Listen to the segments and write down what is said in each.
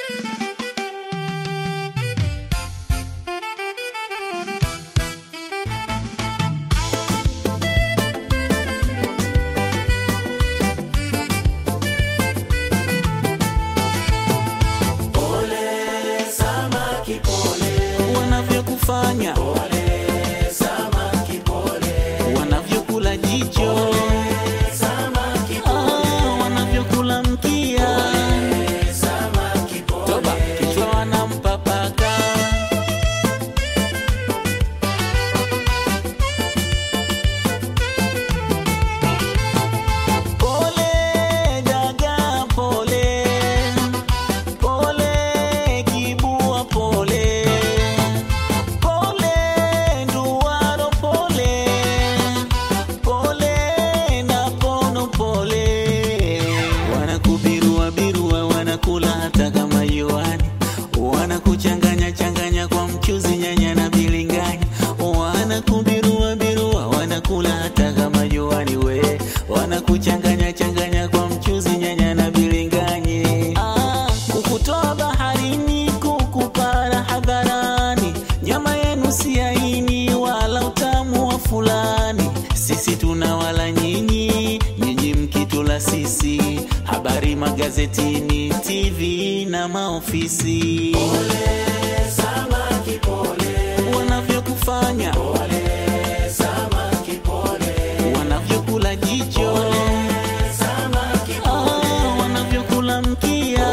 Wanavyokufanya pole samaki pole, wanavyokula jicho pole samaki pole, wanavyokula mkia pole samaki pole, toba kichwa wanampapaka. Pole daga pole, pole kibua pole, pole nduwaro pole, pole na pono pole. Wanakubirua birua, wanakula hata kama yoani, wanakuchanganya changanya kwa mchuzi, nyanya na bilinganya. Wanakubirua birua, wanakula hata kama yoani, we wanakuchanganya changanya kwa mchuzi, nyanya na bilinganye. Kukutoa baharini, kukupara hadharani, nyama yenu si aini wala utamu wa fulani. Sisi tunawala nyinyi, nyinyi mkitula sisi. Habari magazetini, TV na maofisi. pole samaki pole, Wanavyokufanya pole samaki pole, wanavyokula jicho samaki pole, wanavyokula mkia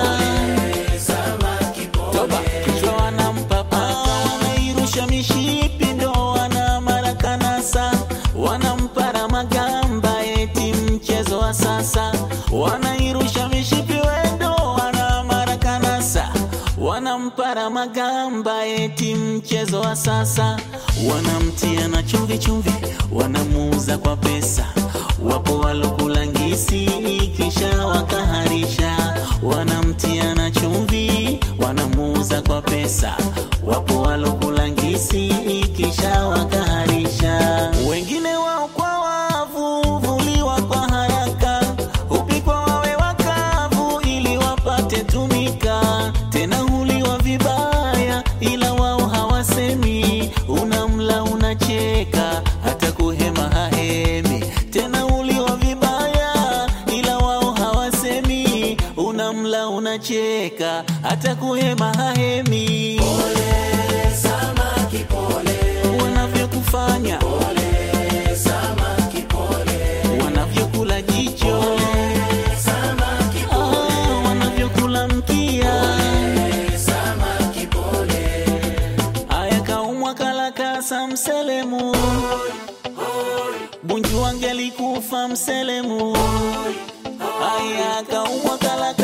samaki pole, toba kichwa wanampapaka. Wanairusha mishipi ndo wana marakanasa, wanampara magamba eti mchezo wa sasa. Wanairusha mishipi wendo wana marakanasa, wanampara magamba eti mchezo wa sasa. Wanamtia na chumvi chumvi, wanamuuza kwa pesa. Wapo walokula ngisi kisha wakaharisha, wanamtia na chumvi, wanamuuza kwa pesa. Wapo walokula ngisi kisha wakaharisha. Wengine wao kwa wavu vuliwa kwa haraka, hupikwa wawe wakavu ili wapate tumika. Tena huliwa vibaya ila wao hawasemi, unamla unacheka hata kuhema hahemi. Tena huliwa vibaya ila wao hawasemi, unamla unacheka hata kuhema hahemi. pole samaki pole, Wanavyokufanya pole samaki pole, wanavyokula jicho samaki pole, wanavyokula mkia. samaki pole, Aya kaumwa kalakasa mselemu, Bunju wangelikufa mselemu. Aya kaumwa kalakasa